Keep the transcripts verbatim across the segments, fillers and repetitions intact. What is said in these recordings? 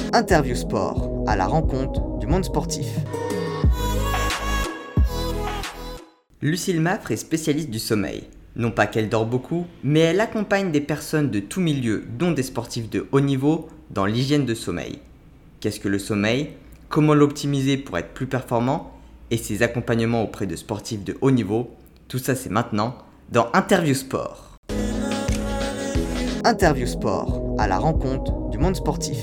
Interview Sport, à la rencontre du monde sportif. Lucille Maffre est spécialiste du sommeil. Non pas qu'elle dort beaucoup, mais elle accompagne des personnes de tous milieux, dont des sportifs de haut niveau, dans l'hygiène de sommeil. Qu'est-ce que le sommeil ? Comment l'optimiser pour être plus performant ? Et ses accompagnements auprès de sportifs de haut niveau ? Tout ça, c'est maintenant dans Interview Sport. Interview Sport, à la rencontre du monde sportif.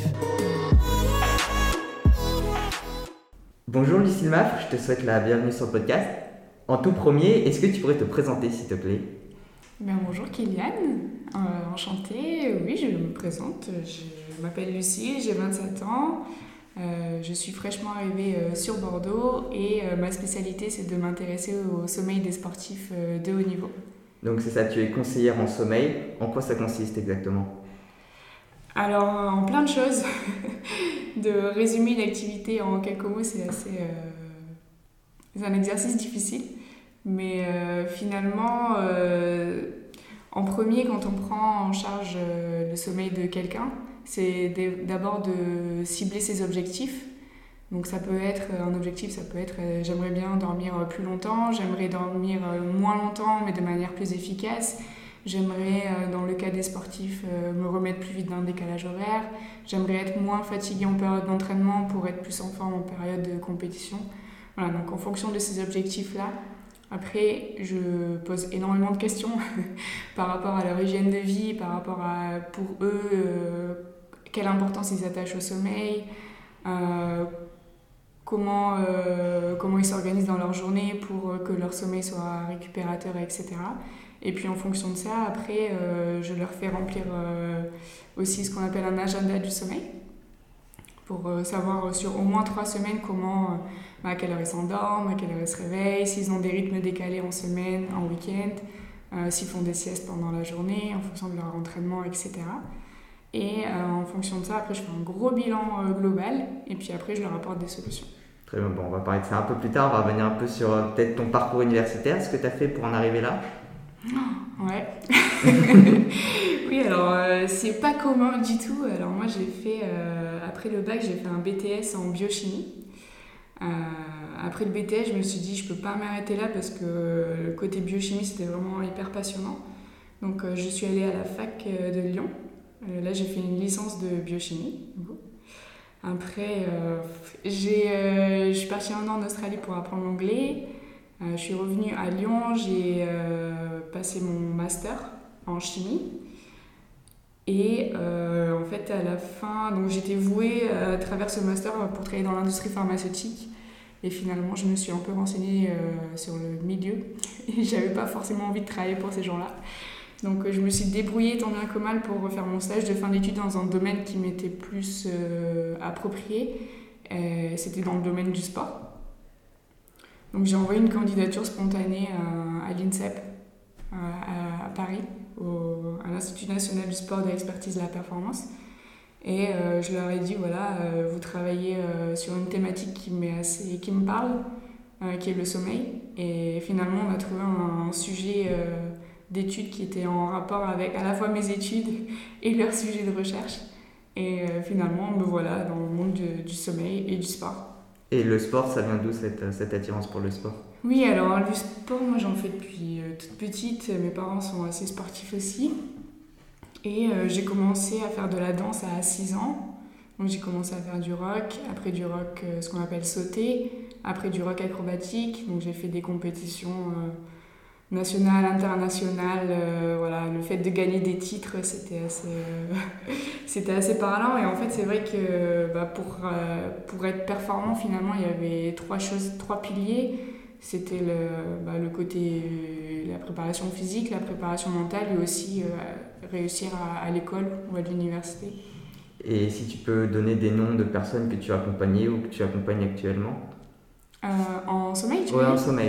Bonjour Lucille Maffre, je te souhaite la bienvenue sur le podcast. En tout premier, est-ce que tu pourrais te présenter s'il te plaît ? Ben, bonjour Kylian, euh, enchantée, oui je me présente, je m'appelle Lucille, j'ai vingt-sept ans, euh, je suis fraîchement arrivée euh, sur Bordeaux et euh, ma spécialité c'est de m'intéresser au sommeil des sportifs euh, de haut niveau. Donc c'est ça, tu es conseillère en sommeil, en quoi ça consiste exactement ? Alors en plein de choses, de résumer une activité en quelques mots c'est assez, euh, c'est un exercice difficile. Mais euh, finalement, euh, en premier, quand on prend en charge euh, le sommeil de quelqu'un, c'est d'abord de cibler ses objectifs. Donc ça peut être, un objectif, ça peut être euh, j'aimerais bien dormir plus longtemps, j'aimerais dormir euh, moins longtemps mais de manière plus efficace. J'aimerais, euh, dans le cas des sportifs, euh, me remettre plus vite d'un décalage horaire. J'aimerais être moins fatiguée en période d'entraînement pour être plus en forme en période de compétition. Voilà, donc en fonction de ces objectifs-là, après, je pose énormément de questions par rapport à leur hygiène de vie, par rapport à, pour eux, euh, quelle importance ils attachent au sommeil, euh, comment, euh, comment ils s'organisent dans leur journée pour que leur sommeil soit récupérateur, et cetera. Et puis en fonction de ça, après, euh, je leur fais remplir euh, aussi ce qu'on appelle un agenda du sommeil, pour euh, savoir sur au moins trois semaines comment, euh, bah, à quelle heure ils s'endorment, à quelle heure ils se réveillent, s'ils ont des rythmes décalés en semaine, en week-end, euh, s'ils font des siestes pendant la journée, en fonction de leur entraînement, et cetera. Et euh, en fonction de ça, après, je fais un gros bilan euh, global, et puis après, je leur apporte des solutions. Très bien, bon, on va parler de ça un peu plus tard, on va revenir un peu sur euh, peut-être ton parcours universitaire, ce que tu as fait pour en arriver là. Oh, ouais. Oui, alors euh, c'est pas commun du tout. Alors moi j'ai fait, euh, après le bac, j'ai fait un B T S en biochimie. Euh, après le B T S, je me suis dit je peux pas m'arrêter là parce que le côté biochimie c'était vraiment hyper passionnant. Donc euh, je suis allée à la fac de Lyon. Euh, là j'ai fait une licence de biochimie. Après euh, j'ai, euh, je suis partie un an en Australie pour apprendre l'anglais. Euh, je suis revenue à Lyon, j'ai euh, passé mon master en chimie. Et euh, en fait, à la fin, donc j'étais vouée euh, à travers ce master pour travailler dans l'industrie pharmaceutique. Et finalement, je me suis un peu renseignée euh, sur le milieu. Et j'avais pas forcément envie de travailler pour ces gens-là. Donc euh, je me suis débrouillée tant bien que mal pour refaire mon stage de fin d'études dans un domaine qui m'était plus euh, approprié. Euh, c'était dans le domaine du sport. Donc j'ai envoyé une candidature spontanée à, à l'INSEP, à, à, à Paris, au, à l'Institut national du sport de l'expertise de la performance. Et euh, je leur ai dit, voilà, euh, vous travaillez euh, sur une thématique qui, m'est assez, qui me parle, euh, qui est le sommeil. Et finalement, on a trouvé un, un sujet euh, d'études qui était en rapport avec à la fois mes études et leur sujet de recherche. Et euh, finalement, me voilà dans le monde du, du sommeil et du sport. Et le sport, ça vient d'où cette, cette attirance pour le sport ? Oui, alors le sport, moi j'en fais depuis euh, toute petite. Mes parents sont assez sportifs aussi. Et euh, j'ai commencé à faire de la danse à six ans. Donc j'ai commencé à faire du rock, après du rock, euh, ce qu'on appelle sauter, après du rock acrobatique. Donc j'ai fait des compétitions euh, nationales, internationales. Euh, voilà, le fait de gagner des titres, c'était assez, euh, c'était assez parlant. Et en fait, c'est vrai que bah, pour, euh, pour être performant, finalement, il y avait trois choses, trois piliers. C'était le, bah, le côté, la préparation physique, la préparation mentale et aussi euh, réussir à, à l'école ou à l'université. Et si tu peux donner des noms de personnes que tu as accompagnées ou que tu accompagnes actuellement ? euh, En sommeil, tu veux dire ? Oui, en sommeil.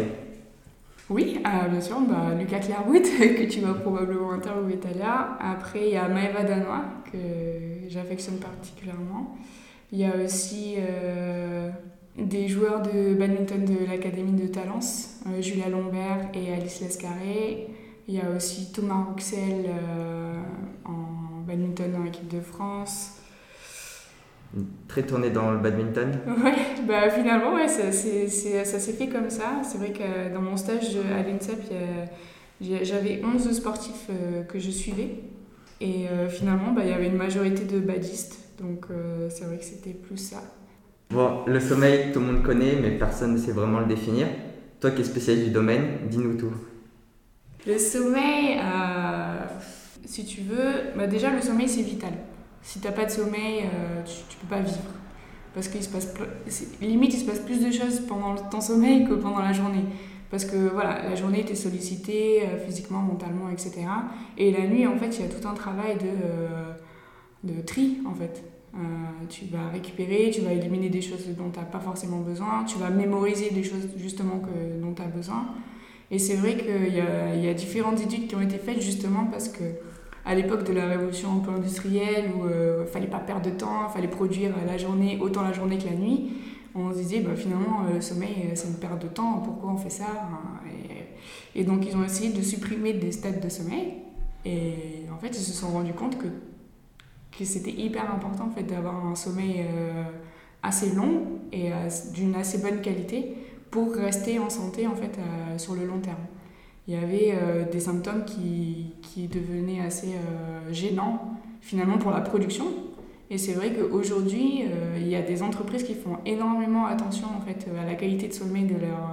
Oui, euh, bien sûr, bah, Lucas Clairwood, que tu vas probablement interviewer tout à l'heure. Après, il y a Maëva Danois, que j'affectionne particulièrement. Il y a aussi euh, des joueurs de badminton de l'Académie de Talence, euh, Julia Lombert et Alice Lescarré. Il y a aussi Thomas Rouxel euh, en badminton dans l'équipe de France. Très tourné dans le badminton. Ouais, bah finalement, ouais, ça, c'est, c'est, ça s'est fait comme ça. C'est vrai que dans mon stage à l'INSEP, il y a- j'avais onze sportifs euh, que je suivais. Et euh, finalement, bah, il y avait une majorité de badistes. Donc euh, c'est vrai que c'était plus ça. Bon, le sommeil, tout le monde connaît, mais personne ne sait vraiment le définir. Toi qui es spécialiste du domaine, dis-nous tout. Le sommeil, euh, si tu veux, bah déjà le sommeil c'est vital. Si t'as pas de sommeil, euh, tu, tu peux pas vivre. Parce qu'il se passe, ple- c'est- limite il se passe plus de choses pendant ton sommeil que pendant la journée. Parce que voilà, la journée t'es sollicité euh, physiquement, mentalement, et cetera. Et la nuit en fait il y a tout un travail de, euh, de tri en fait. Euh, tu vas récupérer, tu vas éliminer des choses dont tu n'as pas forcément besoin, tu vas mémoriser des choses justement que, dont tu as besoin. Et c'est vrai qu'il y a, il y a différentes études qui ont été faites justement parce que à l'époque de la révolution un peu industrielle où il euh, ne fallait pas perdre de temps, il fallait produire la journée, autant la journée que la nuit, on se disait bah, finalement le sommeil c'est une perte de temps, pourquoi on fait ça, et, et donc ils ont essayé de supprimer des stades de sommeil et en fait ils se sont rendus compte que que c'était hyper important en fait, d'avoir un sommeil euh, assez long et euh, d'une assez bonne qualité pour rester en santé en fait, euh, sur le long terme. Il y avait euh, des symptômes qui, qui devenaient assez euh, gênants finalement pour la production. Et c'est vrai qu'aujourd'hui, euh, il y a des entreprises qui font énormément attention en fait, à la qualité de sommeil de leurs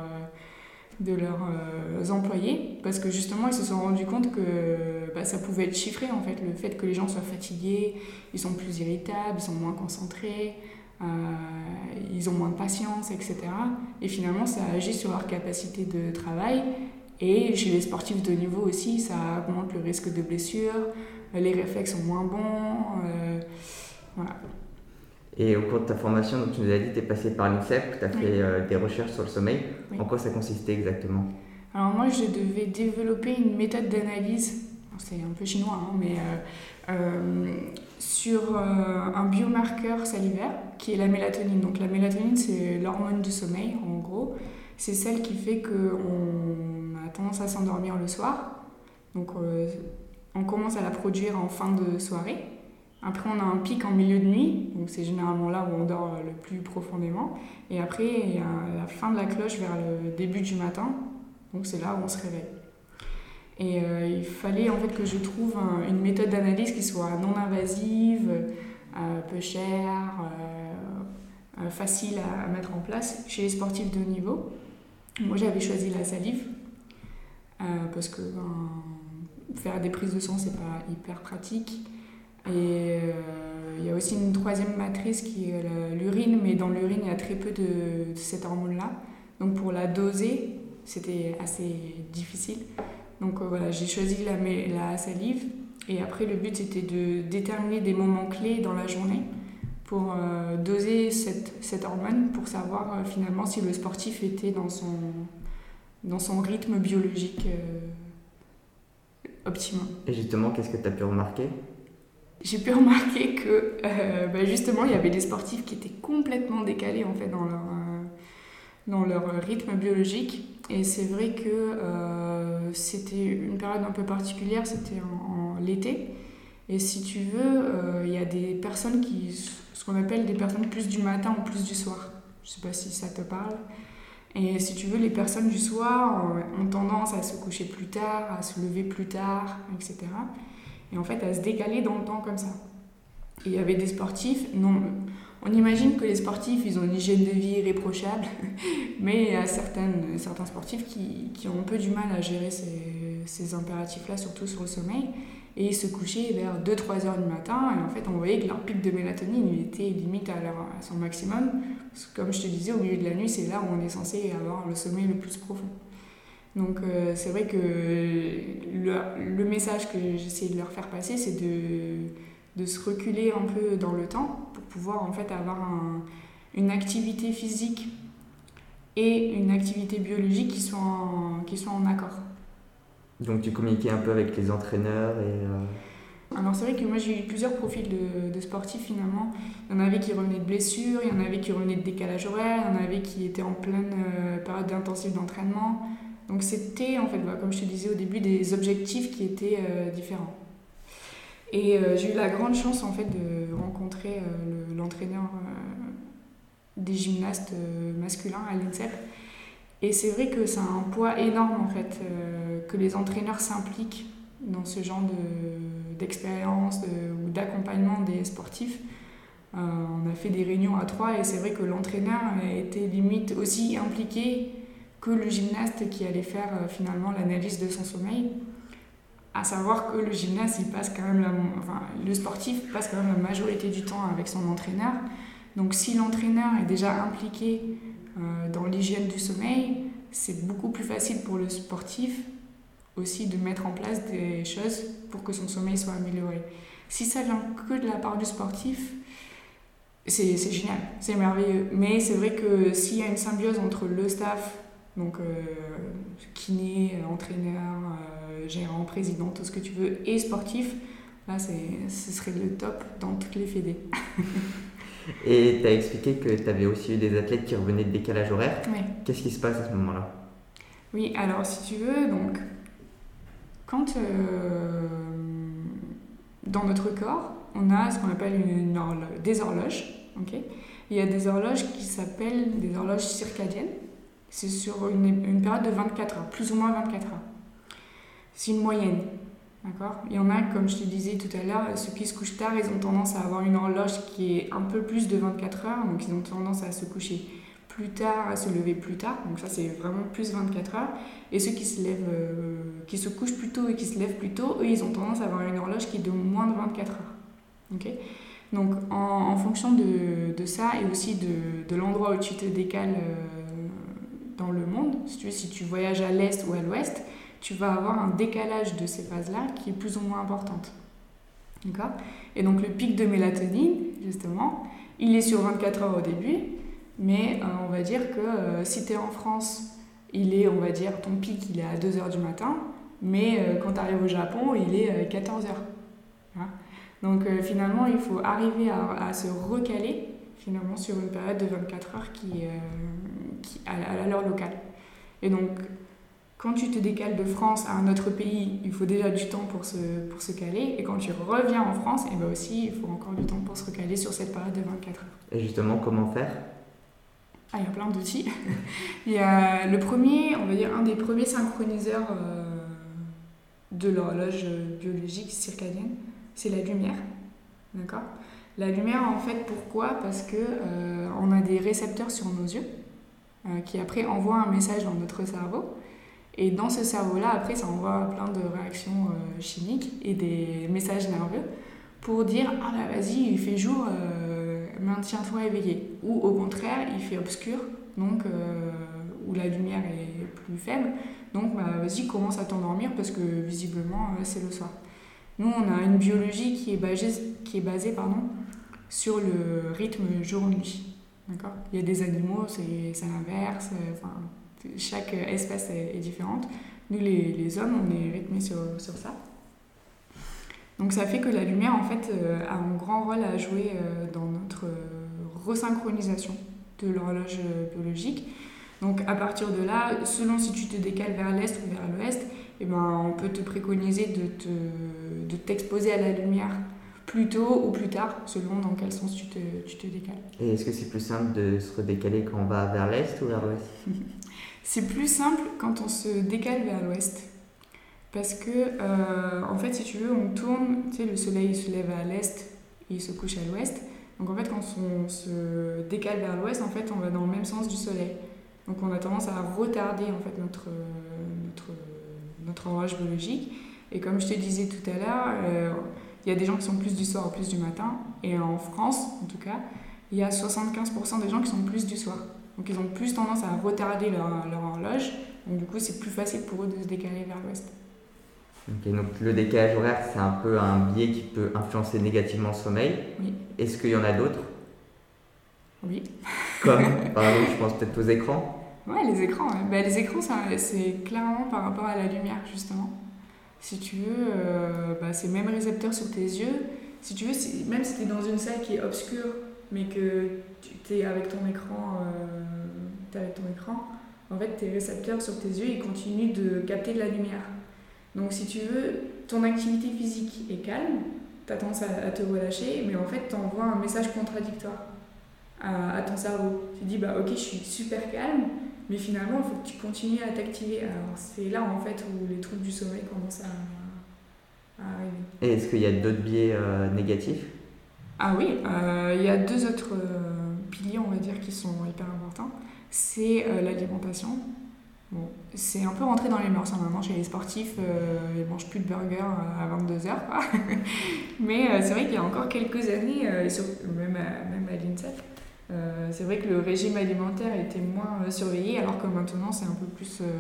de leurs euh, employés parce que justement ils se sont rendus compte que bah, ça pouvait être chiffré en fait, le fait que les gens soient fatigués, ils sont plus irritables, ils sont moins concentrés, euh, ils ont moins de patience, et cetera. Et finalement ça agit sur leur capacité de travail et chez les sportifs de haut niveau aussi ça augmente le risque de blessure, les réflexes sont moins bons, euh, voilà. Et au cours de ta formation, donc tu nous as dit que tu es passé par l'INSEP, tu as fait Oui. euh, des recherches sur le sommeil. Oui. En quoi ça consistait exactement? Alors moi, je devais développer une méthode d'analyse, c'est un peu chinois, hein, mais euh, euh, sur euh, un biomarqueur salivaire qui est la mélatonine. Donc la mélatonine, c'est l'hormone du sommeil, en gros. C'est celle qui fait qu'on a tendance à s'endormir le soir. Donc euh, on commence à la produire en fin de soirée. Après, on a un pic en milieu de nuit, donc c'est généralement là où on dort le plus profondément. Et après, il y a la fin de la cloche vers le début du matin, donc c'est là où on se réveille. Et euh, il fallait en fait que je trouve un, une méthode d'analyse qui soit non invasive, euh, peu chère, euh, euh, facile à, à mettre en place chez les sportifs de haut niveau. Moi, j'avais choisi la salive, euh, parce que ben, faire des prises de sang, c'est pas hyper pratique. Et euh, il y a aussi une troisième matrice qui est l'urine, mais dans l'urine il y a très peu de, de cette hormone-là. Donc pour la doser, c'était assez difficile. Donc euh, voilà, j'ai choisi la, la salive. Et après le but c'était de déterminer des moments clés dans la journée pour euh, doser cette, cette hormone pour savoir euh, finalement si le sportif était dans son, dans son rythme biologique euh, optimum. Et justement, qu'est-ce que tu as pu remarquer? J'ai pu remarquer que euh, bah justement il y avait des sportifs qui étaient complètement décalés en fait dans leur, euh, dans leur rythme biologique et c'est vrai que euh, c'était une période un peu particulière, c'était en, en l'été et si tu veux euh, il y a des personnes qui, ce qu'on appelle des personnes plus du matin ou plus du soir, je sais pas si ça te parle, et si tu veux les personnes du soir ont tendance à se coucher plus tard, à se lever plus tard, et cetera. Et en fait à se décaler dans le temps comme ça. Et il y avait des sportifs, non, on imagine que les sportifs ils ont une hygiène de vie irréprochable, mais il y a certaines, certains sportifs qui, qui ont un peu du mal à gérer ces, ces impératifs-là, surtout sur le sommeil, et ils se couchaient vers deux à trois heures du matin, et en fait on voyait que leur pic de mélatonine il était limite à, leur, à son maximum, parce que comme je te disais, au milieu de la nuit c'est là où on est censé avoir le sommeil le plus profond. Donc euh, c'est vrai que le, le message que j'essaie de leur faire passer, c'est de, de se reculer un peu dans le temps pour pouvoir en fait avoir un, une activité physique et une activité biologique qui soient en, qui soient en accord. Donc tu communiquais un peu avec les entraîneurs et... Euh... Alors c'est vrai que moi j'ai eu plusieurs profils de, de sportifs finalement. Il y en avait qui revenaient de blessures, il y en avait qui revenaient de décalage horaire, il y en avait qui étaient en pleine euh, période d'intensif d'entraînement. Donc c'était, en fait, bah, comme je te disais au début, des objectifs qui étaient euh, différents. Et euh, j'ai eu la grande chance en fait, de rencontrer euh, le, l'entraîneur euh, des gymnastes euh, masculins à l'I N S E P. Et c'est vrai que c'est un poids énorme en fait, euh, que les entraîneurs s'impliquent dans ce genre de, d'expérience de, ou d'accompagnement des sportifs. Euh, on a fait des réunions à trois et c'est vrai que l'entraîneur était limite aussi impliqué que le gymnaste qui allait faire euh, finalement l'analyse de son sommeil. À savoir que le gymnaste, il passe quand même la, enfin, le sportif passe quand même la majorité du temps avec son entraîneur. Donc si l'entraîneur est déjà impliqué euh, dans l'hygiène du sommeil, c'est beaucoup plus facile pour le sportif aussi de mettre en place des choses pour que son sommeil soit amélioré. Si ça vient que de la part du sportif, c'est, c'est génial, c'est merveilleux. Mais c'est vrai que s'il y a une symbiose entre le staff, donc euh, kiné, entraîneur, euh, gérant, président, tout ce que tu veux, et sportif, là c'est, ce serait le top dans toutes les fédés. Et tu as expliqué que tu avais aussi eu des athlètes qui revenaient de décalage horaire. Oui. Qu'est-ce qui se passe à ce moment-là ? Oui, alors si tu veux, donc, quand euh, dans notre corps, on a ce qu'on appelle une horloge, des horloges. Okay, il y a des horloges qui s'appellent des horloges circadiennes. C'est sur une, une période de vingt-quatre heures, plus ou moins vingt-quatre heures. C'est une moyenne. D'accord ? Il y en a, comme je te disais tout à l'heure, ceux qui se couchent tard, ils ont tendance à avoir une horloge qui est un peu plus de vingt-quatre heures, donc ils ont tendance à se coucher plus tard, à se lever plus tard, donc ça c'est vraiment plus vingt-quatre heures. Et ceux qui se lèvent, euh, qui se couchent plus tôt et qui se lèvent plus tôt, eux ils ont tendance à avoir une horloge qui est de moins de vingt-quatre heures. Okay ? Donc en, en fonction de, de ça et aussi de, de l'endroit où tu te décales euh, dans le monde, si tu veux, si tu voyages à l'est ou à l'ouest, tu vas avoir un décalage de ces phases-là qui est plus ou moins importante. D'accord ? Et donc le pic de mélatonine, justement, il est sur vingt-quatre heures au début, mais euh, on va dire que euh, si tu es en France, il est, on va dire, ton pic, il est à deux heures du matin, mais euh, quand tu arrives au Japon, il est à quatorze heures. Hein ? Donc euh, finalement, il faut arriver à, à se recaler finalement sur une période de vingt-quatre heures qui, euh, qui, à, à l'heure locale. Et donc, quand tu te décales de France à un autre pays, il faut déjà du temps pour se, pour se caler. Et quand tu reviens en France, et ben aussi, il faut encore du temps pour se recaler sur cette période de vingt-quatre heures. Et justement, comment faire ? Ah, il y a plein d'outils. Il y a le premier, on va dire, un des premiers synchroniseurs euh, de l'horloge biologique circadienne, c'est la lumière. D'accord ? La lumière, en fait, pourquoi ? Parce que euh, on a des récepteurs sur nos yeux euh, qui après envoient un message dans notre cerveau. Et dans ce cerveau-là, après, ça envoie plein de réactions euh, chimiques et des messages nerveux pour dire « Ah bah vas-y, il fait jour, euh, maintiens-toi éveillé ». Ou au contraire, il fait obscur, donc euh, où la lumière est plus faible. Donc bah, vas-y, commence à t'endormir parce que visiblement, euh, c'est le soir. Nous, on a une biologie qui est basée, qui est basée pardon, sur le rythme jour-nuit. D'accord ? Il y a des animaux, c'est, c'est l'inverse. Enfin, chaque espèce est, est différente. Nous, les, les hommes, on est rythmés sur, sur ça. Donc ça fait que la lumière, en fait, euh, a un grand rôle à jouer euh, dans notre euh, resynchronisation de l'horloge biologique. Donc à partir de là, selon si tu te décales vers l'est ou vers l'ouest, eh ben, on peut te préconiser de, te, de t'exposer à la lumière plus tôt ou plus tard, selon dans quel sens tu te, tu te décales. Et est-ce que c'est plus simple de se redécaler quand on va vers l'est ou vers l'ouest ? C'est plus simple quand on se décale vers l'ouest. Parce que, euh, en fait, si tu veux, on tourne, tu sais, le soleil il se lève à l'est et il se couche à l'ouest. Donc en fait, quand on se décale vers l'ouest, en fait, on va dans le même sens du soleil. Donc on a tendance à retarder en fait notre, notre, notre horloge biologique. Et comme je te disais tout à l'heure, euh, il y a des gens qui sont plus du soir ou plus du matin. Et en France, en tout cas, il y a soixante-quinze pour cent des gens qui sont plus du soir. Donc ils ont plus tendance à retarder leur, leur horloge. Donc du coup, c'est plus facile pour eux de se décaler vers l'ouest. Ok, donc le décalage horaire, c'est un peu un biais qui peut influencer négativement le sommeil. Oui. Est-ce qu'il y en a d'autres ? Oui. Comme, par exemple, je pense peut-être aux écrans. Ouais, les écrans. Ouais. Bah, les écrans, ça, c'est clairement par rapport à la lumière, justement. Si tu veux, euh, bah, c'est même récepteur sur tes yeux. Si tu veux, si, même si tu es dans une salle qui est obscure, mais que tu es avec ton écran, euh, t'es avec ton écran, en fait, tes récepteurs sur tes yeux, ils continuent de capter de la lumière. Donc, si tu veux, ton activité physique est calme, tu as tendance à, à te relâcher, mais en fait, tu envoies un message contradictoire à, à ton cerveau. Tu dis, bah ok, je suis super calme, mais finalement, il faut que tu continues à t'activer. Alors, c'est là, en fait, où les troubles du sommeil commencent à, à arriver. Et est-ce qu'il y a d'autres biais euh, négatifs ? Ah oui, il euh, y a deux autres euh, piliers, on va dire, qui sont hyper importants. C'est euh, l'alimentation. Bon, c'est un peu rentré dans les mœurs hein, maintenant chez les sportifs, euh, ils mangent plus de burgers à vingt-deux heures. Mais euh, c'est vrai qu'il y a encore quelques années, euh, et sur, même à, même à l'INSEP, euh, c'est vrai que le régime alimentaire était moins euh, surveillé, alors que maintenant c'est un peu plus euh,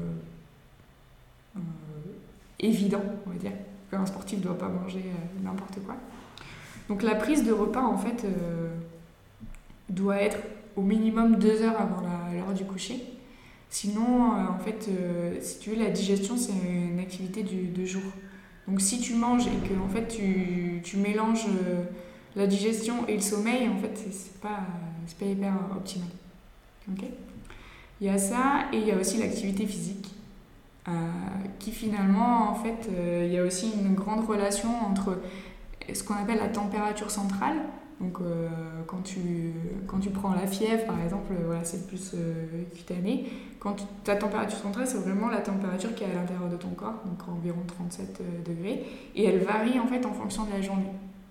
euh, évident, on va dire, qu'un sportif ne doit pas manger euh, n'importe quoi. Donc la prise de repas, en fait, euh, doit être au minimum deux heures avant la, l'heure du coucher. Sinon, euh, en fait, euh, si tu veux, la digestion, c'est une activité du, de jour. Donc si tu manges et que en fait, tu, tu mélanges euh, la digestion et le sommeil, en fait, c'est, c'est, pas, c'est pas hyper optimal. Okay ? Il y a ça, et il y a aussi l'activité physique, euh, qui finalement, en fait, euh, il y a aussi une grande relation entre ce qu'on appelle la température centrale. Donc euh, quand, tu, quand tu prends la fièvre par exemple, voilà, c'est plus euh, cutané. Quand tu, ta température centrale, c'est vraiment la température qui est à l'intérieur de ton corps, donc environ trente-sept degrés, et elle varie en fait en fonction de la journée.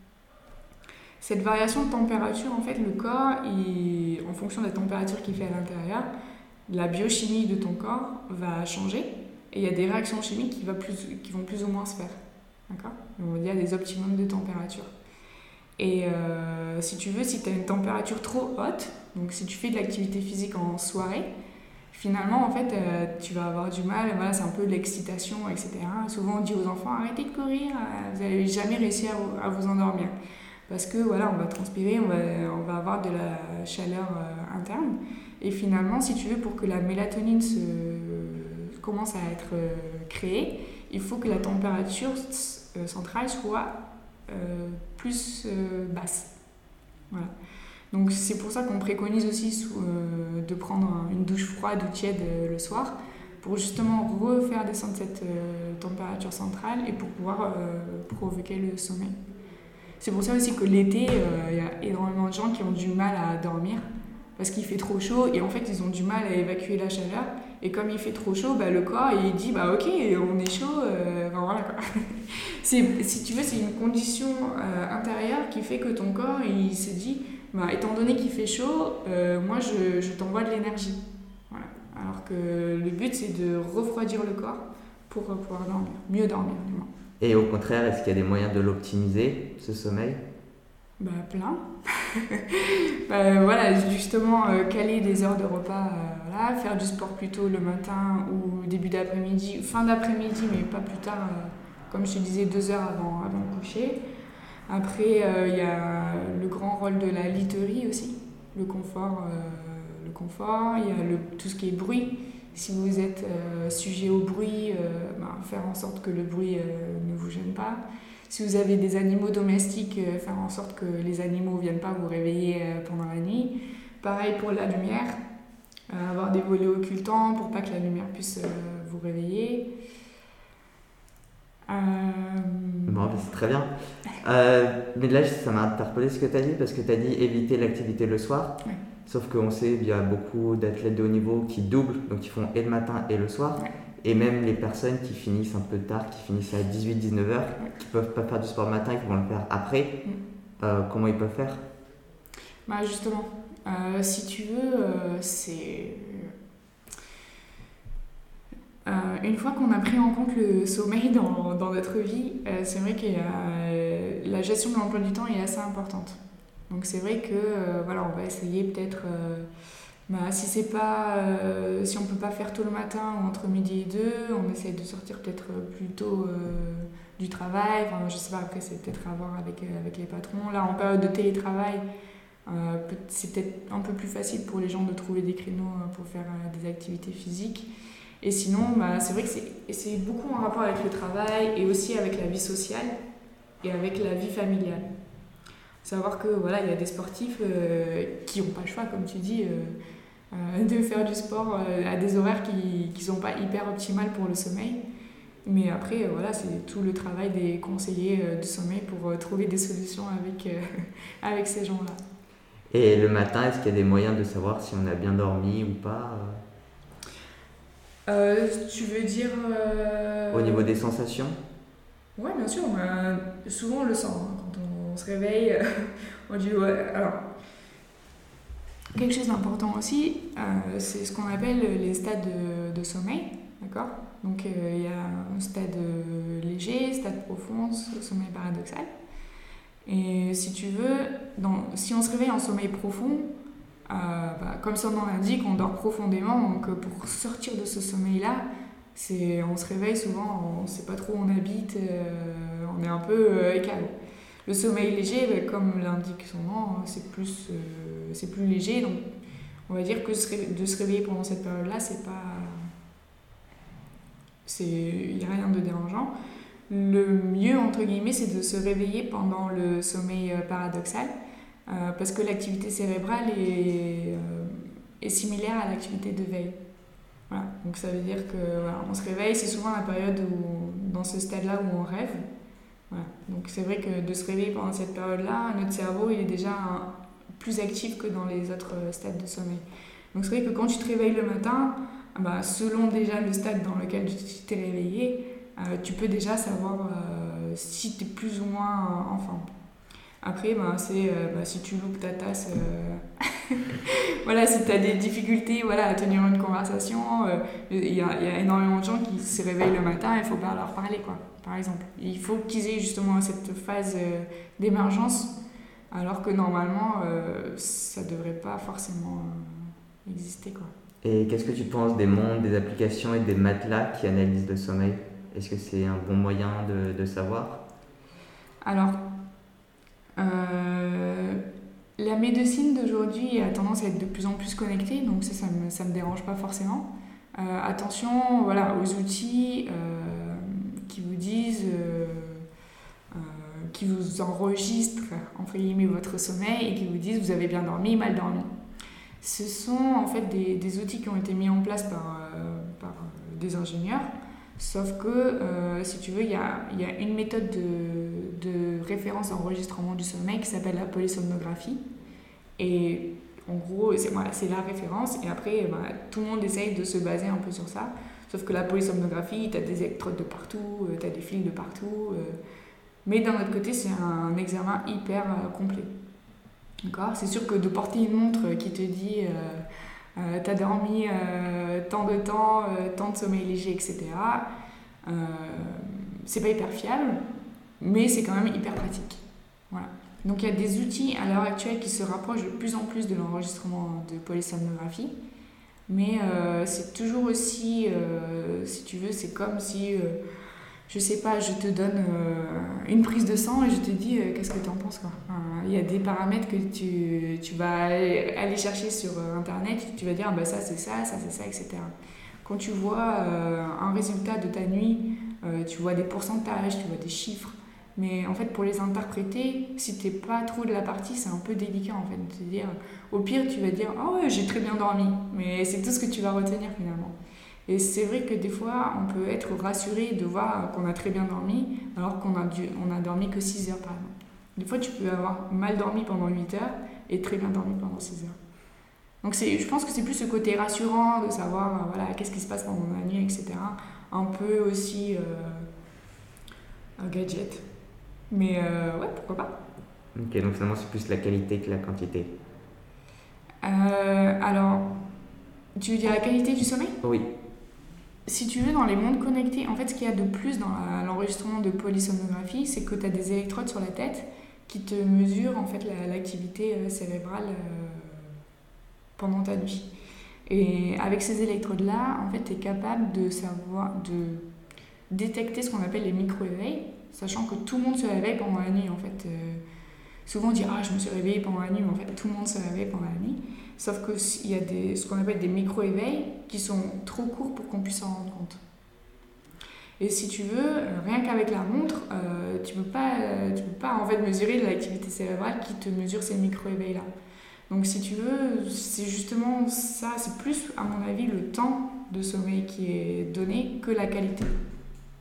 Cette variation de température, en fait, le corps, il, en fonction de la température qu'il fait à l'intérieur, la biochimie de ton corps va changer, et il y a des réactions chimiques qui, va plus, qui vont plus ou moins se faire. D'accord ? On va dire des optimums de température. Et euh, si tu veux, si tu as une température trop haute, donc si tu fais de l'activité physique en soirée, finalement, en fait, euh, tu vas avoir du mal, voilà, c'est un peu de l'excitation, et cetera. Souvent, on dit aux enfants, arrêtez de courir, vous n'allez jamais réussir à vous, à vous endormir. Parce que, voilà, on va transpirer, on va, on va avoir de la chaleur euh, interne. Et finalement, si tu veux, pour que la mélatonine se, commence à être euh, créée, il faut que la température euh, centrale soit Euh, plus euh, basse. Voilà. Donc c'est pour ça qu'on préconise aussi sous, euh, de prendre un, une douche froide ou tiède euh, le soir pour justement refaire descendre cette euh, température centrale et pour pouvoir euh, provoquer le sommeil. C'est pour ça aussi que l'été, il euh, y a énormément de gens qui ont du mal à dormir parce qu'il fait trop chaud et en fait ils ont du mal à évacuer la chaleur. Et comme il fait trop chaud, bah, le corps il dit bah ok, on est chaud, euh, ben voilà quoi. c'est, si tu veux, c'est une condition euh, intérieure qui fait que ton corps il se dit bah, étant donné qu'il fait chaud, euh, moi je, je t'envoie de l'énergie. Voilà. Alors que le but c'est de refroidir le corps pour pouvoir dormir, mieux dormir du moins. Et au contraire, est-ce qu'il y a des moyens de l'optimiser, ce sommeil ? Bah plein. bah, voilà, justement, euh, caler des heures de repas, euh, voilà, faire du sport plutôt le matin ou début d'après-midi, fin d'après-midi, mais pas plus tard, euh, comme je te disais, deux heures avant, avant le coucher. Après, il euh, y a le grand rôle de la literie aussi, le confort, euh, le confort, il y a le, tout ce qui est bruit. Si vous êtes euh, sujet au bruit, euh, bah, faire en sorte que le bruit euh, ne vous gêne pas. Si vous avez des animaux domestiques, euh, faire en sorte que les animaux ne viennent pas vous réveiller euh, pendant la nuit. Pareil pour la lumière, euh, avoir des volets occultants pour pas que la lumière puisse euh, vous réveiller. Euh... Bon, c'est très bien. Euh, mais là, ça m'a interpellé ce que tu as dit, parce que tu as dit éviter l'activité le soir. Ouais. Sauf qu'on sait qu'il y a beaucoup d'athlètes de haut niveau qui doublent, donc ils font et le matin et le soir. Ouais. Et même les personnes qui finissent un peu tard, qui finissent à dix-huit dix-neuf heures, ouais. qui ne peuvent pas faire du sport le matin et qui vont le faire après, mm. euh, comment ils peuvent faire ? Bah justement, euh, si tu veux, euh, c'est... Euh, une fois qu'on a pris en compte le sommeil dans, dans notre vie, euh, c'est vrai que euh, la gestion de l'emploi du temps est assez importante. Donc c'est vrai que euh, voilà, on va essayer peut-être, euh, bah, si c'est pas, euh, si on peut pas faire tôt le matin ou entre midi et deux, on essaie de sortir peut-être plus tôt euh, du travail. Enfin, je sais pas, après c'est peut-être à voir avec avec les patrons. Là, en période de télétravail, euh, c'est peut-être un peu plus facile pour les gens de trouver des créneaux pour faire euh, des activités physiques. Et sinon, bah, c'est vrai que c'est, c'est beaucoup en rapport avec le travail et aussi avec la vie sociale et avec la vie familiale. Savoir que voilà, il y a des sportifs euh, qui n'ont pas le choix, comme tu dis, euh, euh, de faire du sport euh, à des horaires qui ne sont pas hyper optimales pour le sommeil. Mais après, euh, voilà, c'est tout le travail des conseillers euh, du sommeil pour euh, trouver des solutions avec, euh, avec ces gens-là. Et le matin, est-ce qu'il y a des moyens de savoir si on a bien dormi ou pas Euh, tu veux dire... euh, au niveau des sensations? Ouais, bien sûr. euh, souvent, on le sent. Hein, quand on se réveille, euh, on dit ouais. Alors, quelque chose d'important aussi, euh, c'est ce qu'on appelle les stades de, de sommeil. D'accord. Donc, euh, il y a un stade euh, léger, stade profond, sommeil paradoxal. Et si tu veux, dans, si on se réveille en sommeil profond, euh, bah, comme son nom l'indique, on dort profondément. Donc, euh, pour sortir de ce sommeil-là, c'est, on se réveille souvent, on ne sait pas trop où on habite, euh, on est un peu euh, écalé. Le sommeil léger, bah, comme l'indique son nom, c'est plus, euh, c'est plus léger. Donc, on va dire que de se réveiller pendant cette période-là, c'est pas, il n'y a rien de dérangeant. Le mieux, entre guillemets, c'est de se réveiller pendant le sommeil euh, paradoxal, euh, parce que l'activité cérébrale est, euh, est similaire à l'activité de veille. Voilà. Donc ça veut dire que voilà, on se réveille, c'est souvent la période où, dans ce stade-là où on rêve. Voilà. Donc c'est vrai que de se réveiller pendant cette période-là, notre cerveau il est déjà un, plus actif que dans les autres stades de sommeil. Donc c'est vrai que quand tu te réveilles le matin, bah, selon déjà le stade dans lequel tu t'es réveillé, euh, tu peux déjà savoir euh, si tu es plus ou moins en forme. Après, bah, c'est euh, bah, si tu loupes ta tasse, euh... voilà, si tu as des difficultés voilà, à tenir une conversation, il euh, y, y a énormément de gens qui se réveillent le matin, il faut pas leur parler, quoi, par exemple. Il faut qu'ils aient justement cette phase euh, d'émergence, alors que normalement, euh, ça devrait pas forcément euh, exister, quoi. Et qu'est-ce que tu penses des montres, des applications et des matelas qui analysent le sommeil? Est-ce que c'est un bon moyen de, de savoir? Alors, euh, la médecine d'aujourd'hui a tendance à être de plus en plus connectée, donc ça, ça me, ça me dérange pas forcément. Euh, attention, voilà, aux outils euh, qui vous disent, euh, euh, qui vous enregistrent, entre guillemets, votre sommeil et qui vous disent vous avez bien dormi, mal dormi. Ce sont en fait des, des outils qui ont été mis en place par, euh, par des ingénieurs. Sauf que, euh, si tu veux, il y a, y a une méthode de, de référence d'enregistrement du sommeil qui s'appelle la polysomnographie. Et en gros, c'est, voilà, c'est la référence. Et après, bah, tout le monde essaye de se baser un peu sur ça. Sauf que la polysomnographie, tu as des électrodes de partout, euh, tu as des fils de partout. Euh, mais d'un autre côté, c'est un examen hyper euh, complet. D'accord ? C'est sûr que de porter une montre qui te dit... Euh, Euh, t'as dormi euh, tant de temps, euh, tant de sommeil léger, et cetera. Euh, c'est pas hyper fiable, mais c'est quand même hyper pratique. Voilà. Donc il y a des outils à l'heure actuelle qui se rapprochent de plus en plus de l'enregistrement de polysomnographie, mais euh, c'est toujours aussi, euh, si tu veux, c'est comme si, euh, je sais pas, je te donne euh, une prise de sang et je te dis euh, qu'est-ce que tu en penses, quoi. Il y a des paramètres que tu, tu vas aller chercher sur internet, tu vas dire bah ça c'est ça, ça c'est ça, et cetera. Quand tu vois euh, un résultat de ta nuit, euh, tu vois des pourcentages, tu vois des chiffres, mais en fait pour les interpréter, si t'es pas trop de la partie, c'est un peu délicat en fait de te dire. Au pire tu vas dire ah oh ouais j'ai très bien dormi, mais c'est tout ce que tu vas retenir finalement. Et c'est vrai que des fois, on peut être rassuré de voir qu'on a très bien dormi, alors qu'on a, dû, on a dormi que six heures, par exemple. Des fois, tu peux avoir mal dormi pendant huit heures et très bien dormi pendant six heures. Donc c'est, je pense que c'est plus ce côté rassurant de savoir voilà, qu'est-ce qui se passe pendant la nuit, et cetera. Un peu aussi euh, un gadget. Mais euh, ouais, pourquoi pas. Ok, donc finalement, c'est plus la qualité que la quantité. Euh, alors, tu veux dire la qualité du sommeil ? Oui. Si tu veux, dans les montres connectées, en fait, ce qu'il y a de plus dans la, l'enregistrement de polysomnographie, c'est que tu as des électrodes sur la tête qui te mesurent en fait, la, l'activité cérébrale euh, pendant ta nuit. Et avec ces électrodes-là, en fait, tu es capable de savoir, de détecter ce qu'on appelle les micro-éveils, sachant que tout le monde se réveille pendant la nuit, en fait. Euh, souvent, on dit « Ah, je me suis réveillée pendant la nuit », mais en fait, tout le monde se réveille pendant la nuit. Sauf qu'il y a des, ce qu'on appelle des micro-éveils qui sont trop courts pour qu'on puisse s'en rendre compte. Et si tu veux, rien qu'avec la montre, euh, tu ne peux pas, tu peux pas en fait, mesurer l'activité cérébrale qui te mesure ces micro-éveils-là. Donc si tu veux, c'est justement ça, c'est plus à mon avis le temps de sommeil qui est donné que la qualité.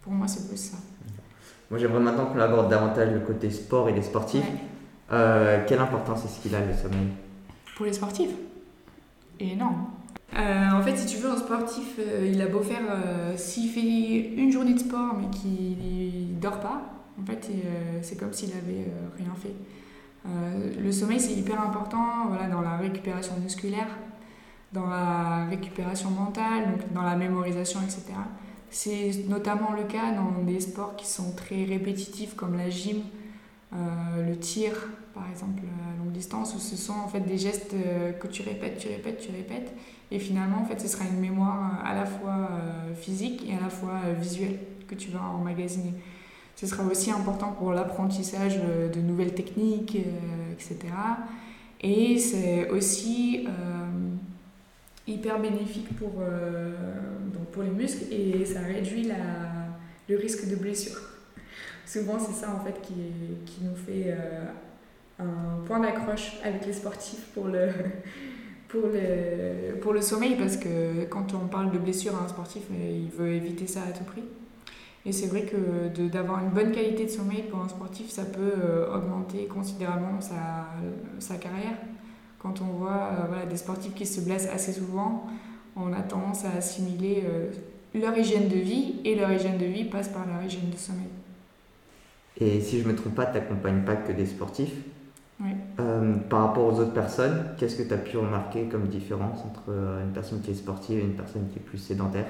Pour moi, c'est plus ça. Moi, j'aimerais maintenant qu'on aborde davantage le côté sport et les sportifs. Ouais. Euh, quelle importance est-ce qu'il a, le sommeil? Pour les sportifs, énorme. Euh, en fait, si tu veux, un sportif, euh, il a beau faire, euh, s'il fait une journée de sport mais qu'il ne dort pas, en fait, euh, c'est comme s'il avait euh, rien fait. Euh, le sommeil, c'est hyper important, voilà, dans la récupération musculaire, dans la récupération mentale, donc dans la mémorisation, et cetera. C'est notamment le cas dans des sports qui sont très répétitifs comme la gym, euh, le tir, par exemple, à longue distance, où ce sont en fait des gestes euh, que tu répètes, tu répètes, tu répètes, et finalement, en fait, ce sera une mémoire à la fois euh, physique et à la fois euh, visuelle que tu vas emmagasiner. Ce sera aussi important pour l'apprentissage euh, de nouvelles techniques, euh, et cetera. Et c'est aussi euh, hyper bénéfique pour, euh, donc pour les muscles et ça réduit la, le risque de blessure. Souvent, c'est ça en fait qui, qui nous fait euh, un point d'accroche avec les sportifs pour le, pour, le, pour le sommeil, parce que quand on parle de blessure à un sportif, il veut éviter ça à tout prix. Et c'est vrai que de, d'avoir une bonne qualité de sommeil pour un sportif, ça peut euh, augmenter considérablement sa, sa carrière. Quand on voit euh, voilà, des sportifs qui se blessent assez souvent, on a tendance à assimiler euh, leur hygiène de vie, et leur hygiène de vie passe par leur hygiène de sommeil. Et si je ne me trompe pas, tu n'accompagnes pas que des sportifs. Oui. Euh, par rapport aux autres personnes, qu'est-ce que tu as pu remarquer comme différence entre une personne qui est sportive et une personne qui est plus sédentaire?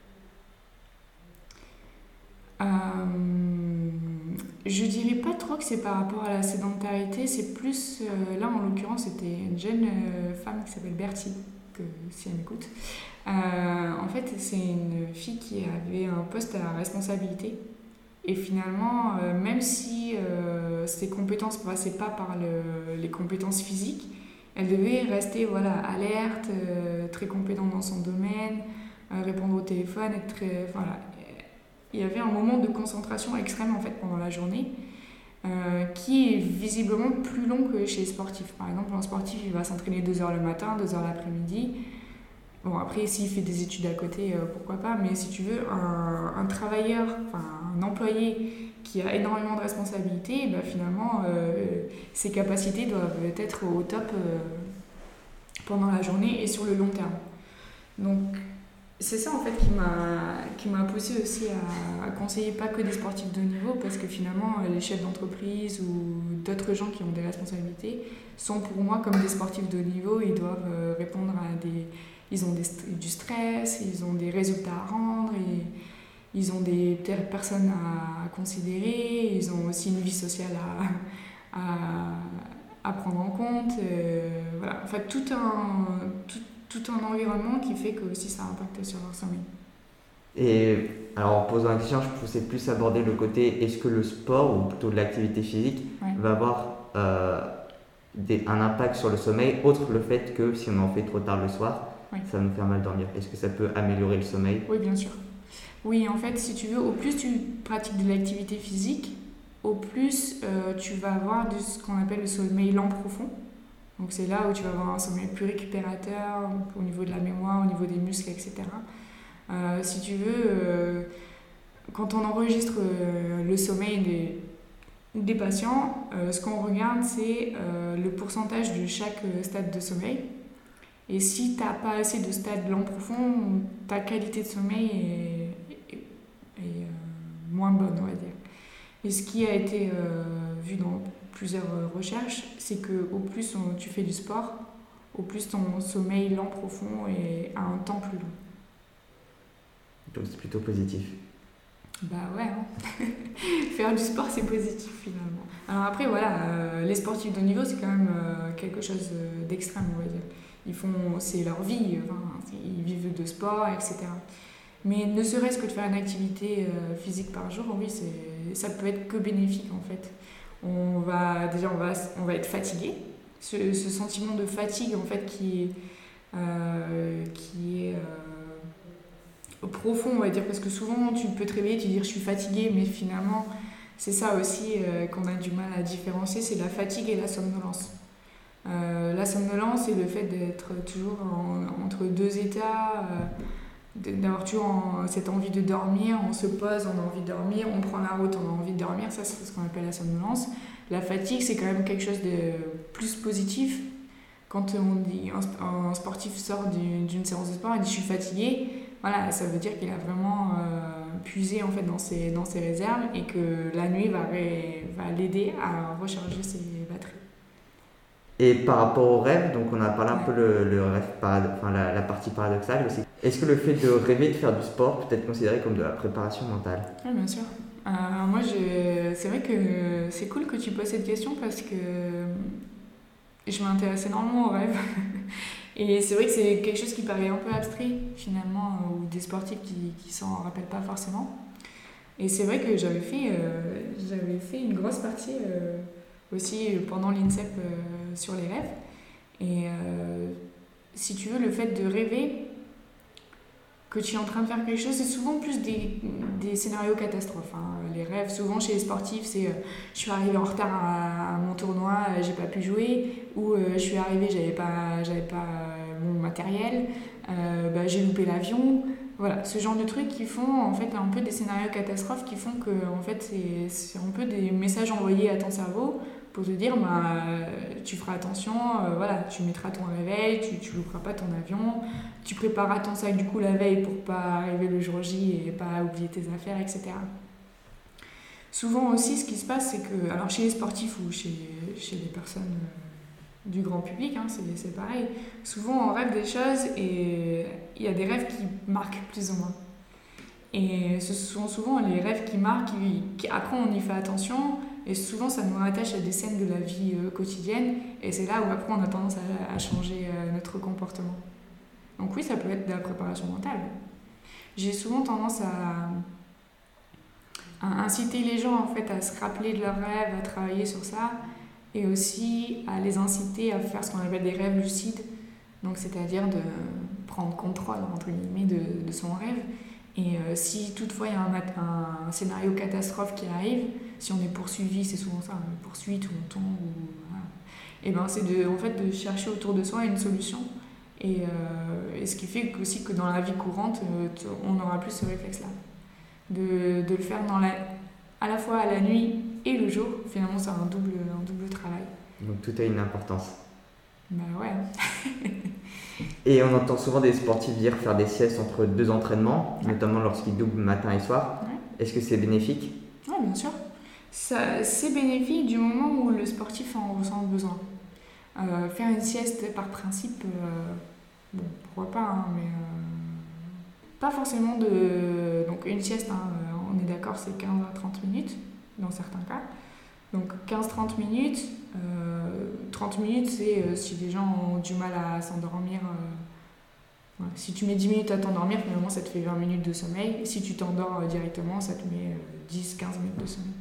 Euh, je dirais pas trop que c'est par rapport à la sédentarité, c'est plus, euh, là en l'occurrence c'était une jeune euh, femme qui s'appelle Bertie, que si elle m'écoute. Euh, en fait c'est une fille qui avait un poste à responsabilité, et finalement euh, même si euh, ses compétences ne passaient pas par le, les compétences physiques, elle devait rester voilà, alerte, euh, très compétente dans son domaine, euh, répondre au téléphone, être très, voilà. Il y avait un moment de concentration extrême en fait pendant la journée, euh, qui est visiblement plus long que chez les sportifs. Par exemple, un sportif il va s'entraîner deux heures le matin, deux heures l'après-midi. Bon, après s'il fait des études à côté, euh, pourquoi pas, mais si tu veux, un, un travailleur, enfin un employé qui a énormément de responsabilités, ben, finalement euh, ses capacités doivent être au top euh, pendant la journée et sur le long terme. Donc c'est ça en fait qui m'a, qui m'a poussée aussi à, à conseiller pas que des sportifs de haut niveau, parce que finalement les chefs d'entreprise ou d'autres gens qui ont des responsabilités sont pour moi comme des sportifs de haut niveau. Ils doivent répondre à des... Ils ont des, du stress, ils ont des résultats à rendre, et ils ont des personnes à, à considérer, ils ont aussi une vie sociale à, à, à prendre en compte. Euh, voilà. En fait, tout un... Tout, tout un environnement qui fait que aussi ça impacte sur leur sommeil. Et alors en posant la question, je pensais plus aborder le côté est-ce que le sport, ou plutôt de l'activité physique, ouais. va avoir euh, des, un impact sur le sommeil, autre que le fait que si on en fait trop tard le soir, ouais. ça va nous faire mal dormir. Est-ce que ça peut améliorer le sommeil? Oui, bien sûr. Oui, en fait, si tu veux, au plus tu pratiques de l'activité physique, au plus euh, tu vas avoir de ce qu'on appelle le sommeil lent profond. Donc c'est là où tu vas avoir un sommeil plus récupérateur au niveau de la mémoire, au niveau des muscles, et cetera. Euh, si tu veux, euh, quand on enregistre euh, le sommeil des, des patients, euh, ce qu'on regarde, c'est euh, le pourcentage de chaque stade de sommeil. Et si tu n'as pas assez de stades lents profonds, ta qualité de sommeil est, est, est euh, moins bonne, on va dire. Et ce qui a été euh, vu dans plusieurs recherches, c'est qu'au plus on, tu fais du sport, au plus ton sommeil lent profond est à un temps plus long. Donc c'est plutôt positif. Bah ouais, hein. Faire du sport c'est positif finalement. Alors après voilà, euh, les sportifs de haut niveau c'est quand même euh, quelque chose d'extrême, on va dire. Ils font, c'est leur vie, enfin, ils vivent de sport, et cetera. Mais ne serait-ce que de faire une activité euh, physique par jour, oui, c'est, ça peut être que bénéfique en fait. On va, déjà on va, on va être fatigué, ce, ce sentiment de fatigue en fait qui est, euh, qui est euh, profond, on va dire, parce que souvent tu peux te réveiller, tu dire je suis fatigué, mais finalement c'est ça aussi euh, qu'on a du mal à différencier, c'est la fatigue et la somnolence. Euh, la somnolence, c'est le fait d'être toujours en, entre deux états, euh, d'avoir toujours en, cette envie de dormir, on se pose, on a envie de dormir, on prend la route, on a envie de dormir, ça c'est ce qu'on appelle la somnolence. La fatigue, c'est quand même quelque chose de plus positif. Quand on dit, un, un sportif sort d'une, d'une séance de sport et dit je suis fatigué, voilà, ça veut dire qu'il a vraiment euh, puisé en fait dans ses, dans ses réserves et que la nuit va, ré, va l'aider à recharger ses batteries. Et par rapport au rêve, donc on a parlé un peu le, le rêve, parad- enfin la, la partie paradoxale aussi. Est-ce que le fait de rêver de faire du sport peut être considéré comme de la préparation mentale ? Oui, bien sûr. Euh, moi, je... c'est vrai que c'est cool que tu poses cette question parce que je m'intéresse énormément au rêve. Et c'est vrai que c'est quelque chose qui paraît un peu abstrait finalement, ou des sportifs qui ne s'en rappellent pas forcément. Et c'est vrai que j'avais fait, euh, j'avais fait une grosse partie euh, aussi pendant l'INSEP euh, sur les rêves. Et euh, si tu veux, le fait de rêver que tu es en train de faire quelque chose, c'est souvent plus des, des scénarios catastrophes. Hein. Les rêves, souvent chez les sportifs, c'est euh, je suis arrivée en retard à, à mon tournoi, euh, j'ai pas pu jouer, ou euh, je suis arrivée, j'avais pas, j'avais pas euh, mon matériel, euh, bah, j'ai loupé l'avion. Voilà, ce genre de trucs qui font en fait un peu des scénarios catastrophes qui font que en fait, c'est, c'est un peu des messages envoyés à ton cerveau pour te dire bah, tu feras attention, euh, voilà, tu mettras ton réveil, tu, tu louperas pas ton avion, tu prépareras ton sac du coup la veille pour pas arriver le jour J et pas oublier tes affaires, et cetera. Souvent aussi, ce qui se passe, c'est que, alors chez les sportifs ou chez, chez les personnes euh, du grand public, hein, c'est, c'est pareil, souvent on rêve des choses et il y a des rêves qui marquent plus ou moins. Et ce sont souvent les rêves qui marquent, qui, qui, après on y fait attention, et souvent ça nous rattache à des scènes de la vie euh, quotidienne, et c'est là où après on a tendance à, à changer euh, notre comportement. Donc oui, ça peut être de la préparation mentale. J'ai souvent tendance à, à inciter les gens en fait, à se rappeler de leurs rêves, à travailler sur ça, et aussi à les inciter à faire ce qu'on appelle des rêves lucides, donc c'est-à-dire de prendre contrôle entre guillemets de, de son rêve. Et euh, si toutefois il y a un, un, un scénario catastrophe qui arrive, si on est poursuivi, c'est souvent ça, une poursuite ou on tombe, ou, voilà. Et ben c'est de, en fait, de chercher autour de soi une solution. Et, euh, et ce qui fait aussi que dans la vie courante, euh, on aura plus ce réflexe-là. De, de le faire dans la, à la fois à la nuit et le jour, finalement c'est un double, un double travail. Donc tout a une importance. Bah ouais. Et on entend souvent des sportifs dire faire des siestes entre deux entraînements, ouais. Notamment lorsqu'ils doublent matin et soir. Ouais. Est-ce que c'est bénéfique ? Oui, bien sûr. Ça, c'est bénéfique du moment où le sportif en ressent le besoin. Euh, faire une sieste par principe, euh, bon, pourquoi pas, hein, mais euh, pas forcément de... Donc une sieste, hein, on est d'accord, c'est quinze à trente minutes dans certains cas. Donc quinze à trente minutes, euh, trente minutes c'est euh, si les gens ont du mal à s'endormir. Euh, voilà. Si tu mets dix minutes à t'endormir, finalement ça te fait vingt minutes de sommeil. Et si tu t'endors euh, directement, ça te met euh, dix à quinze minutes de sommeil.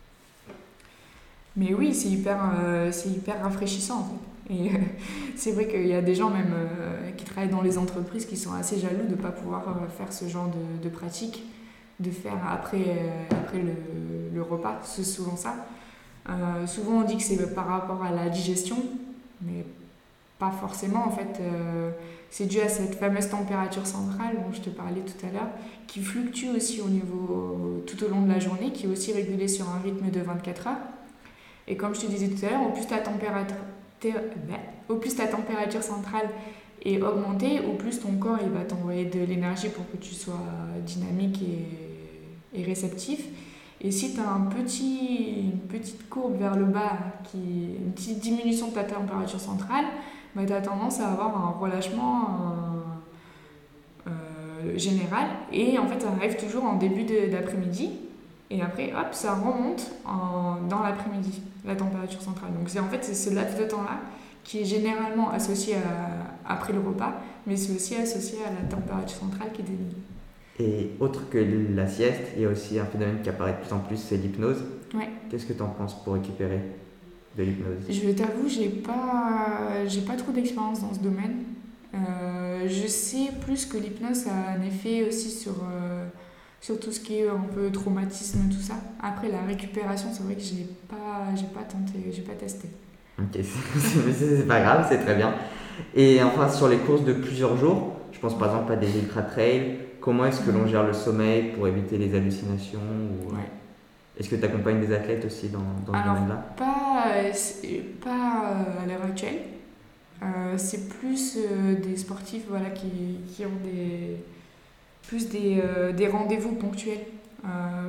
Mais oui, c'est hyper, euh, c'est hyper rafraîchissant en fait. Et euh, c'est vrai qu'il y a des gens même euh, qui travaillent dans les entreprises qui sont assez jaloux de ne pas pouvoir euh, faire ce genre de, de pratique, de faire après, euh, après le, le repas, c'est souvent ça. Euh, souvent on dit que c'est par rapport à la digestion, mais pas forcément en fait. Euh, c'est dû à cette fameuse température centrale dont je te parlais tout à l'heure, qui fluctue aussi au niveau, tout au long de la journée, qui est aussi régulée sur un rythme de vingt-quatre heures. Et comme je te disais tout à l'heure, au plus ta température, au plus ta température centrale est augmentée, au plus ton corps il va t'envoyer de l'énergie pour que tu sois dynamique et, et réceptif. Et si tu as un petit, une petite courbe vers le bas, qui, une petite diminution de ta température centrale, bah, tu as tendance à avoir un relâchement euh, euh, général. Et en fait, ça arrive toujours en début de, d'après-midi. Et après, hop, ça remonte en, dans l'après-midi, la température centrale. Donc c'est, en fait, c'est ce laps de temps-là qui est généralement associé à, après le repas, mais c'est aussi associé à la température centrale qui diminue. Et autre que la sieste, il y a aussi un phénomène qui apparaît de plus en plus, c'est l'hypnose. Ouais. Qu'est-ce que tu en penses pour récupérer de l'hypnose ? Je t'avoue, j'ai pas, j'ai pas trop d'expérience dans ce domaine. Euh, je sais plus que l'hypnose a un effet aussi sur, euh, sur tout ce qui est un peu traumatisme, tout ça. Après, la récupération, c'est vrai que j'ai pas, j'ai pas tenté, j'ai pas testé. Ok, c'est, c'est, c'est pas grave, c'est très bien. Et enfin, sur les courses de plusieurs jours, je Je pense par exemple à des ultra-trails. Comment est-ce que l'on gère le sommeil pour éviter les hallucinations ou... Ouais. Est-ce que tu accompagnes des athlètes aussi dans, dans ce Alors, domaine-là? pas, euh, c'est- pas euh, à l'heure actuelle. Euh, c'est plus euh, des sportifs voilà, qui, qui ont des, plus des, euh, des rendez-vous ponctuels. Euh,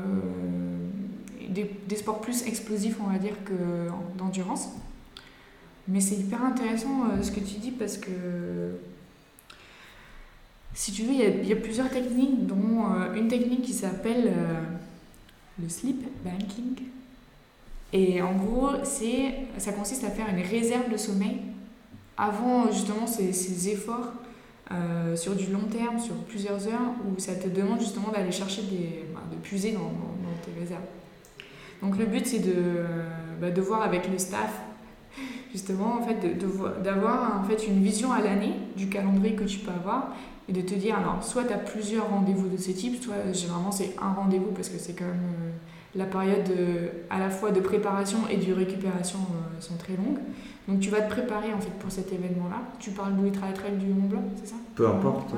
des, des sports plus explosifs, on va dire, que d'endurance. Mais c'est hyper intéressant euh, ce que tu dis parce que, si tu veux, il y a, il y a plusieurs techniques, dont euh, une technique qui s'appelle euh, le sleep banking. Et en gros, c'est, ça consiste à faire une réserve de sommeil avant justement ces, ces efforts euh, sur du long terme, sur plusieurs heures, où ça te demande justement d'aller chercher des, bah, de puiser dans, dans, dans tes réserves. Donc le but c'est de, euh, bah, de voir avec le staff justement en fait de, de, d'avoir en fait une vision à l'année du calendrier que tu peux avoir et de te dire alors soit tu as plusieurs rendez-vous de ce type, soit généralement c'est un rendez-vous parce que c'est quand même euh, la période de, à la fois de préparation et de récupération euh, sont très longues. Donc tu vas te préparer en fait pour cet événement-là. Tu parles de l'Ultra Trail du Mont Blanc, c'est ça? Peu importe. Euh...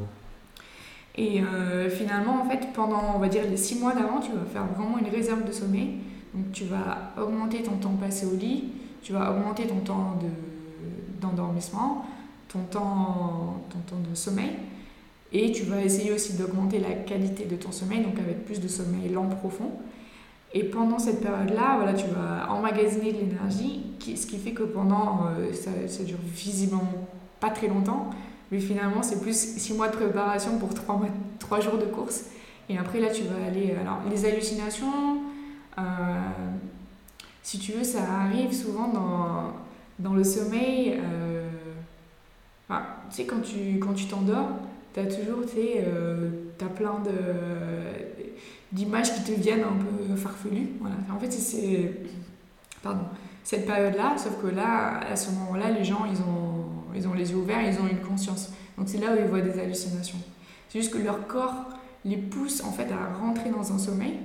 Et euh, finalement, en fait, pendant on va dire les six mois d'avant, tu vas faire vraiment une réserve de sommeil. Donc tu vas augmenter ton temps passé au lit, tu vas augmenter ton temps de, d'endormissement, ton temps, ton temps de sommeil. Et tu vas essayer aussi d'augmenter la qualité de ton sommeil, donc avec plus de sommeil lent profond. Et pendant cette période-là, voilà, tu vas emmagasiner de l'énergie, qui, ce qui fait que pendant, euh, ça, ça dure visiblement pas très longtemps, mais finalement c'est plus six mois de préparation pour trois, mois, trois jours de course. Et après là, tu vas aller... Alors, les hallucinations, euh, si tu veux, ça arrive souvent dans, dans le sommeil. Euh, enfin, tu sais, quand tu, quand tu t'endors, tu as toujours, tu sais, euh, t'as plein de... d'images qui te viennent un peu farfelues. Voilà. En fait, c'est, c'est pardon, cette période-là, sauf que là, à ce moment-là, les gens, ils ont, ils ont les yeux ouverts, ils ont une conscience. Donc c'est là où ils voient des hallucinations. C'est juste que leur corps les pousse en fait à rentrer dans un sommeil,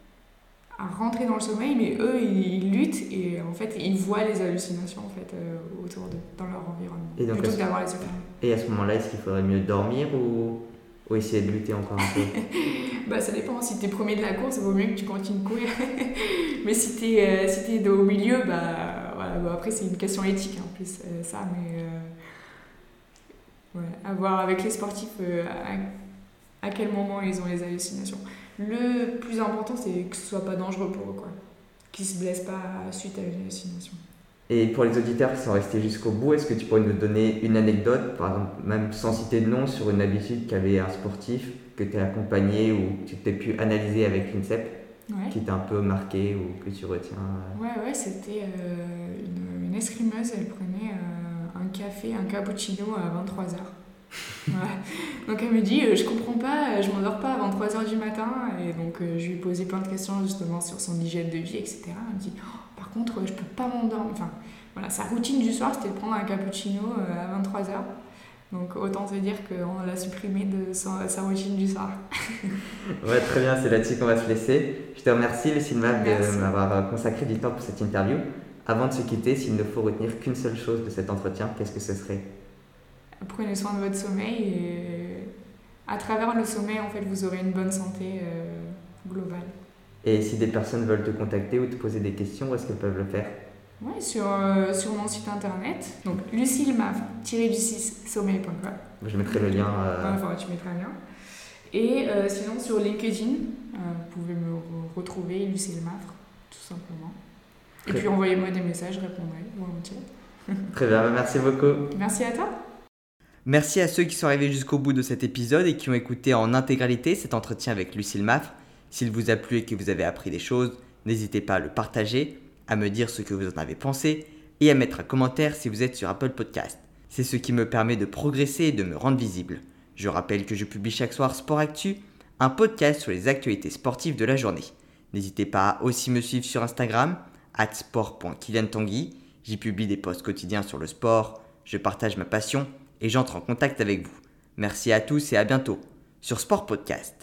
à rentrer dans le sommeil, mais eux, ils, ils luttent et en fait, ils voient les hallucinations en fait, euh, autour d'eux, dans leur environnement, et donc, plutôt que d'avoir les yeux fermés. Et à ce moment-là, est-ce qu'il faudrait mieux dormir ou... ou essayer de lutter encore un peu? Bah, ça dépend. Si t'es premier de la course, il vaut mieux que tu continues de courir. Mais si t'es, euh, si t'es au milieu, bah, voilà, bah, après c'est une question éthique en plus, euh, ça. Mais euh, ouais, à voir avec les sportifs euh, à, à quel moment ils ont les hallucinations. Le plus important, c'est que ce soit pas dangereux pour eux, quoi. Qu'ils se blessent pas suite à une hallucination. Et pour les auditeurs qui sont restés jusqu'au bout, est-ce que tu pourrais nous donner une anecdote, par exemple, même sans citer de nom, sur une habitude qu'avait un sportif que tu as accompagné ou que tu as pu analyser avec l'INSEP, ouais. qui t'a un peu marqué ou que tu retiens? Ouais, ouais, c'était euh, une, une escrimeuse, elle prenait euh, un café, un cappuccino à vingt-trois heures. Voilà. Donc elle me dit, euh, je comprends pas, je m'endors pas à vingt-trois heures du matin, et donc euh, je lui ai posé plein de questions justement sur son hygiène de vie, et cetera. Elle me dit, oh, par contre, je peux pas m'endormir. Enfin, voilà, sa routine du soir, c'était de prendre un cappuccino euh, à vingt-trois heures. Donc autant te dire qu'on l'a supprimé de sa, sa routine du soir. Ouais, très bien, c'est là-dessus qu'on va se laisser. Je te remercie, Lucille Maff, de m'avoir consacré du temps pour cette interview. Avant de se quitter, s'il ne faut retenir qu'une seule chose de cet entretien, qu'est-ce que ce serait? Prenez soin de votre sommeil et à travers le sommeil, en fait, vous aurez une bonne santé euh, globale. Et si des personnes veulent te contacter ou te poser des questions, où est-ce qu'elles peuvent le faire? Oui, sur, euh, sur mon site internet, donc lucilemav tiret du six sommeil point com. Je mettrai le lien. Euh... Enfin, tu mettras le lien. Et euh, sinon, sur LinkedIn, euh, vous pouvez me re- retrouver Lucille Maffre, tout simplement. Et Très puis envoyez-moi des messages, je répondrai volontiers. Très bien, merci beaucoup. Merci à toi. Merci à ceux qui sont arrivés jusqu'au bout de cet épisode et qui ont écouté en intégralité cet entretien avec Lucille Maffre. S'il vous a plu et que vous avez appris des choses, n'hésitez pas à le partager, à me dire ce que vous en avez pensé et à mettre un commentaire si vous êtes sur Apple Podcast. C'est ce qui me permet de progresser et de me rendre visible. Je rappelle que je publie chaque soir Sport Actu, un podcast sur les actualités sportives de la journée. N'hésitez pas à aussi me suivre sur Instagram, arobase sport point kylian tanguy. J'y publie des posts quotidiens sur le sport, je partage ma passion et j'entre en contact avec vous. Merci à tous et à bientôt sur Sport Podcast.